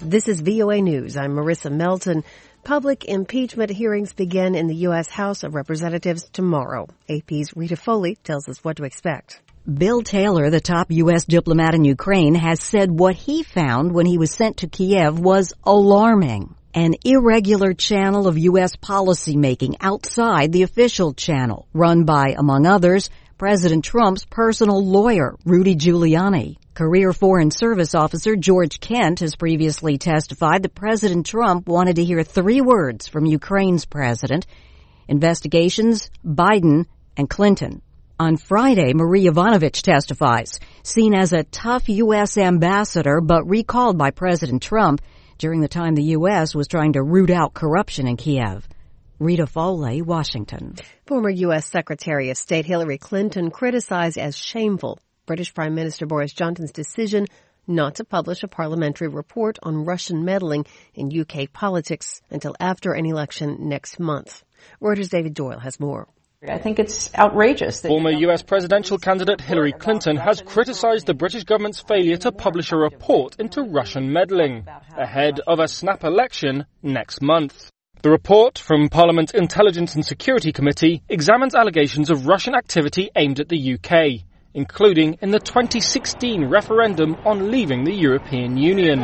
This is VOA News. I'm Marissa Melton. Public impeachment hearings begin in the U.S. House of Representatives tomorrow. AP's Rita Foley tells us what to expect. Bill Taylor, the top U.S. diplomat in Ukraine, has said what he found when he was sent to Kiev was alarming. An irregular channel of U.S. policymaking outside the official channel, run by, among others, President Trump's personal lawyer, Rudy Giuliani. Career Foreign Service Officer George Kent has previously testified that President Trump wanted to hear 3 words from Ukraine's president: investigations, Biden, and Clinton. On Friday, Marie Yovanovitch testifies, seen as a tough U.S. ambassador but recalled by President Trump during the time the U.S. was trying to root out corruption in Kiev. Rita Foley, Washington. Former U.S. Secretary of State Hillary Clinton criticized as shameful British Prime Minister Boris Johnson's decision not to publish a parliamentary report on Russian meddling in UK politics until after an election next month. Reuters' David Doyle has more. I think it's outrageous. Former U.S. presidential candidate Hillary Clinton has criticized the British government's failure to publish a report into Russian meddling ahead of a snap election next month. The report from Parliament's Intelligence and Security Committee examines allegations of Russian activity aimed at the UK, including in the 2016 referendum on leaving the European Union.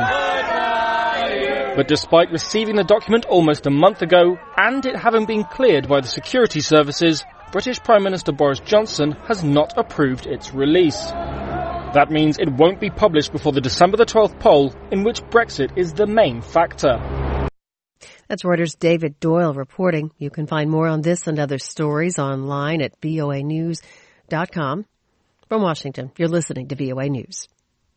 But despite receiving the document almost a month ago, and it having been cleared by the security services, British Prime Minister Boris Johnson has not approved its release. That means it won't be published before the December the 12th poll, in which Brexit is the main factor. That's Reuters' David Doyle reporting. You can find more on this and other stories online at voanews.com. From Washington, you're listening to VOA News.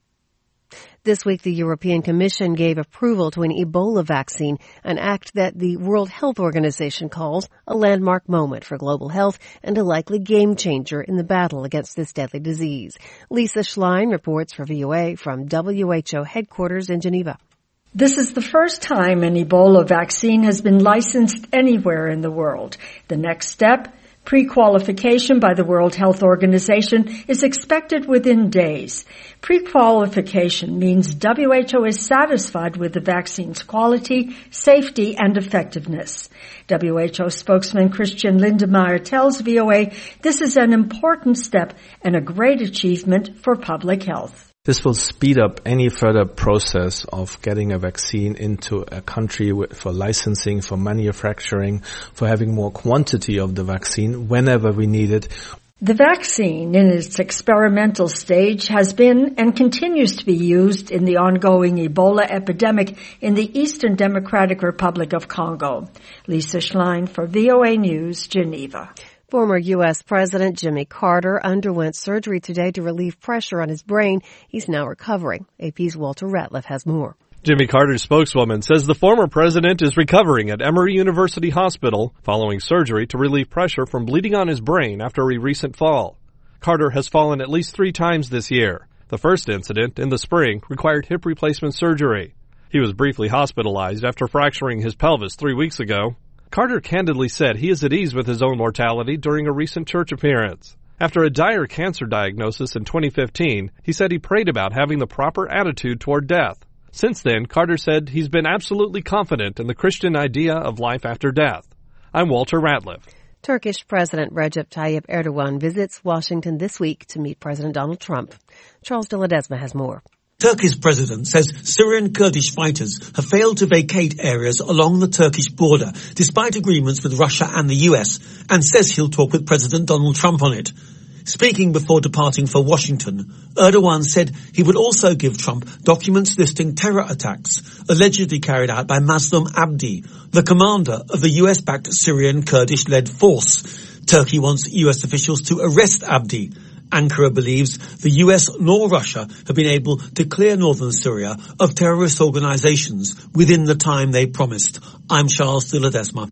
This week, the European Commission gave approval to an Ebola vaccine, an act that the World Health Organization calls a landmark moment for global health and a likely game changer in the battle against this deadly disease. Lisa Schlein reports for VOA from WHO headquarters in Geneva. This is the first time an Ebola vaccine has been licensed anywhere in the world. The next step, pre-qualification by the World Health Organization, is expected within days. Pre-qualification means WHO is satisfied with the vaccine's quality, safety, and effectiveness. WHO spokesman Christian Lindemeyer tells VOA this is an important step and a great achievement for public health. This will speed up any further process of getting a vaccine into a country for licensing, for manufacturing, for having more quantity of the vaccine whenever we need it. The vaccine, in its experimental stage, has been and continues to be used in the ongoing Ebola epidemic in the Eastern Democratic Republic of Congo. Lisa Schlein for VOA News, Geneva. Former U.S. President Jimmy Carter underwent surgery today to relieve pressure on his brain. He's now recovering. AP's Walter Ratliff has more. Jimmy Carter's spokeswoman says the former president is recovering at Emory University Hospital following surgery to relieve pressure from bleeding on his brain after a recent fall. Carter has fallen at least 3 times this year. The first incident, in the spring, required hip replacement surgery. He was briefly hospitalized after fracturing his pelvis 3 weeks ago. Carter candidly said he is at ease with his own mortality during a recent church appearance. After a dire cancer diagnosis in 2015, he said he prayed about having the proper attitude toward death. Since then, Carter said he's been absolutely confident in the Christian idea of life after death. I'm Walter Ratliff. Turkish President Recep Tayyip Erdogan visits Washington this week to meet President Donald Trump. Charles de Ledesma has more. Turkey's president says Syrian Kurdish fighters have failed to vacate areas along the Turkish border, despite agreements with Russia and the US, and says he'll talk with President Donald Trump on it. Speaking before departing for Washington, Erdogan said he would also give Trump documents listing terror attacks allegedly carried out by Mazlum Abdi, the commander of the US-backed Syrian Kurdish-led force. Turkey wants US officials to arrest Abdi. Ankara believes the US nor Russia have been able to clear northern Syria of terrorist organizations within the time they promised. I'm Charles de Ledesma.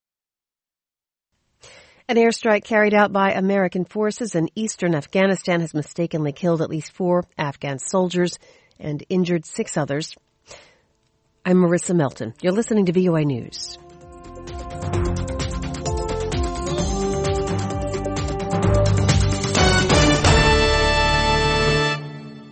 An airstrike carried out by American forces in eastern Afghanistan has mistakenly killed at least 4 Afghan soldiers and injured 6 others. I'm Marissa Melton. You're listening to VOA News.